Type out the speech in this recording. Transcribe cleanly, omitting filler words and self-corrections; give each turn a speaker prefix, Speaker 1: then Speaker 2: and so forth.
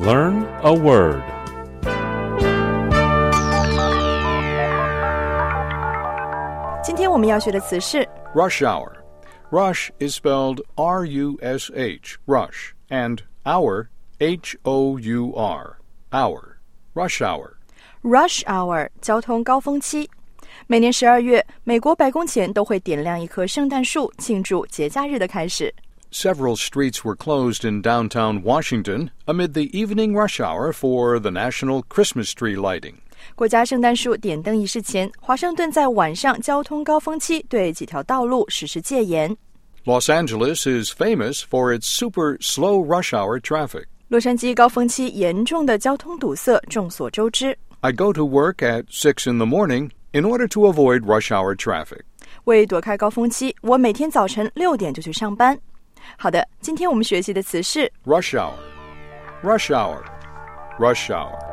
Speaker 1: Learn a word.
Speaker 2: 今天我们要学的词是
Speaker 3: Rush hour. Rush is spelled R-U-S-H, rush, and hour, H-O-U-R, hour, rush hour.
Speaker 2: rush hour 交通高峰期。每年12月，美国白宫前都会点亮一棵圣诞树，庆祝节假日的开始。
Speaker 3: Several streets were closed in downtown Washington amid the evening rush hour for the national Christmas tree lighting.
Speaker 2: 国家圣诞树点灯仪式前，华盛顿在晚上交通高峰期对几条道路实施戒严。
Speaker 3: Los Angeles is famous for its super slow rush hour traffic.
Speaker 2: 洛杉矶高峰期严重的交通堵塞众所周知。
Speaker 3: I go to work at 6 in the morning in order to avoid rush hour traffic.
Speaker 2: 为躲开高峰期，我每天早晨6点就去上班。好的，今天我们学习的词是
Speaker 3: Rush hour, rush hour, rush hour.